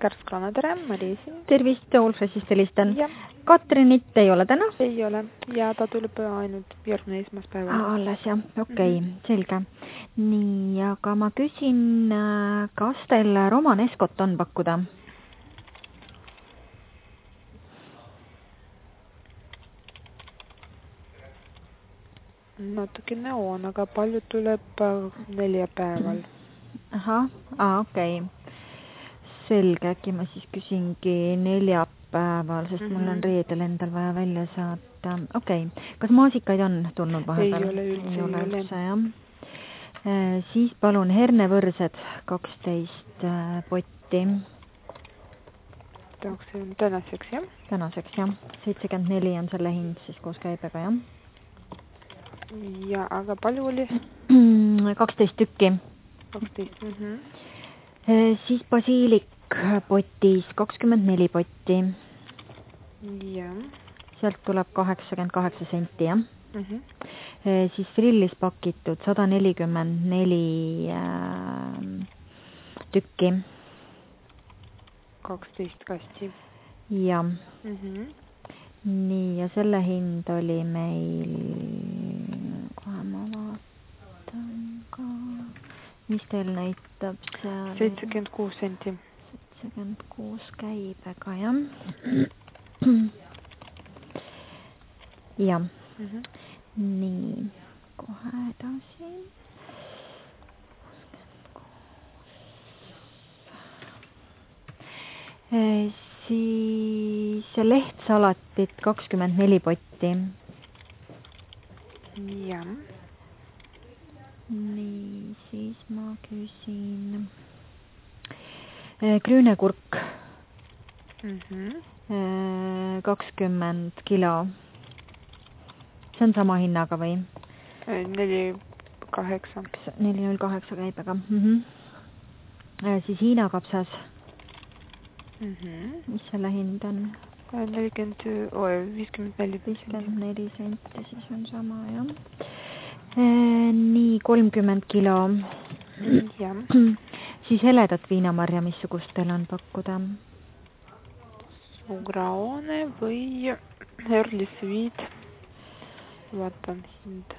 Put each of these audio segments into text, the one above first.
Kärskranna, tere, Mari siin. Tervist, Olfressist helistan. Ja. Katrinit ei ole täna? Ei ole. Ja ta tuleb ainult järgmine esmaspäeval. Alles jah, okei, selge. Nii, aga ma küsin, kas teil romaneskot on pakkuda? Natukene on, aga palju tuleb 4 päeval. Ahah, okei. Selge, äkki ma siis küsingi 4 päeval, sest mul on reedel endal vaja välja saata. Okei, kas maasikaid on tulnud vahepeal? Ei ole üldse, jah. Siis palun hernevõrsed 12 potti. See on tänaseks, jah? Tänaseks, jah. 74 on selle hind siis koos käibega, jah. Ja, aga palju oli? 12 tükki. 12, Siis basiilik potis 24 potti. Ja. Sealt tuleb 88 senti, jah. Siis frillis pakitud 144 tükki. 12 kasti. Ja. Nii, ja selle hind oli meil, kohe ma vaatan ka, mis teil näitab seal? 76 senti. 76 käibega, jah. Ja. Nii, kohe edasi. Siis lehtsalatit 24 potti. Ja. Nii, siis ma küsin krüünekurk 20 kilo. See on sama hinnaga või? 4,8. 4,08 käibega. Siis Hiina kapsas. Mis selle hind on? 54 senti, siis on sama, jah. Nii, 30 kilo. Ja. Siis heledat viinamarja, missugust teil on pakkuda? Sugraone või Early Sweet. Vaatan hind.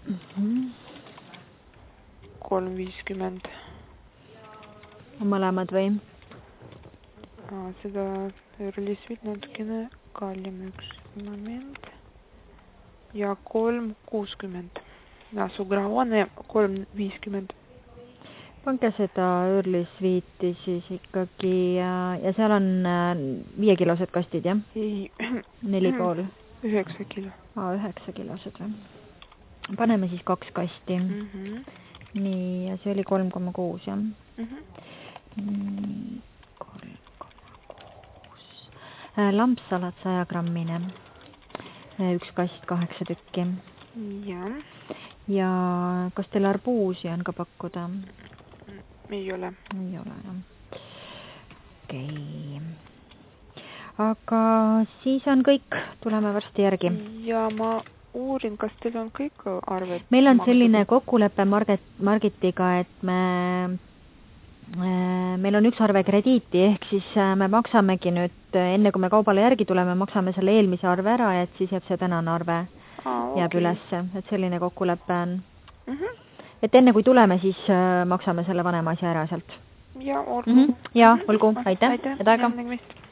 3,50. Mõlemad või? Seda Early Sweet natukene kallim, üks moment. Ja 3,60. Ja Sugraone 3,50. Pange seda Early Sweeti siis ikkagi ja seal on 5-kilosed kastid, jah? Ei. 4,5. 9 kilo. 9-kilosed või? Paneme siis 2 kasti. Nii, ja see oli 3,6, jah? 3,6. Lampsalat 100 grammine. 1 kast 8 tükki. Ja. Ja kas teil arbuusi on ka pakkuda? Ei ole. Ei ole, jah. Okei. Aga siis on kõik. Tuleme varsti järgi. Ja ma uurin, kas teil on kõik arved? Meil on selline kokkulepe Margitiga, et meil on üks arve krediiti, ehk siis me maksamegi nüüd, enne kui me kaubale järgi tuleme, maksame selle eelmise arve ära, et siis jääb see tänane arve jääb ülesse, et selline kokkulepe on. Et enne kui tuleme, siis maksame selle vanema asja ära sealt. Ja, olgu. Ja, olgu, aitäh. Aitäh.